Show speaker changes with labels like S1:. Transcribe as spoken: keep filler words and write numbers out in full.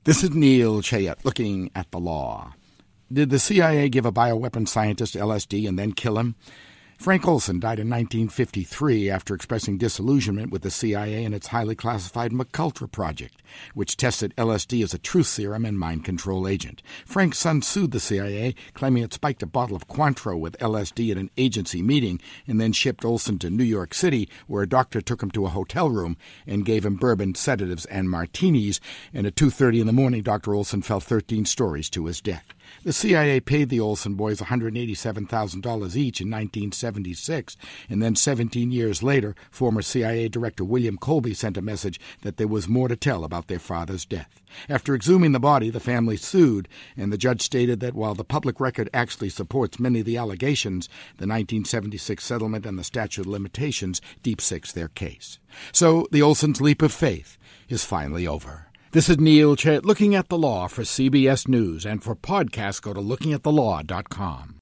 S1: This is Neil Chayet looking at the law. Did the C I A give a bioweapon scientist L S D and then kill him? Frank Olson died in nineteen fifty-three after expressing disillusionment with the C I A and its highly classified McUltra project, which tested L S D as a truth serum and mind control agent. Frank's son sued the C I A, claiming it spiked a bottle of Cointreau with L S D at an agency meeting and then shipped Olson to New York City, where a doctor took him to a hotel room and gave him bourbon, sedatives, and martinis, and at two thirty in the morning, Doctor Olson fell thirteen stories to his death. The C I A paid the Olson boys one hundred eighty-seven thousand dollars each in nineteen seventy-six, and then seventeen years later, former C I A Director William Colby sent a message that there was more to tell about their father's death. After exhuming the body, the family sued, and the judge stated that while the public record actually supports many of the allegations, the nineteen seventy-six settlement and the statute of limitations deep-six their case. So the Olsons' leap of faith is finally over. This is Neil Chayet looking at the law for C B S News, and for podcasts, go to looking at the law dot com.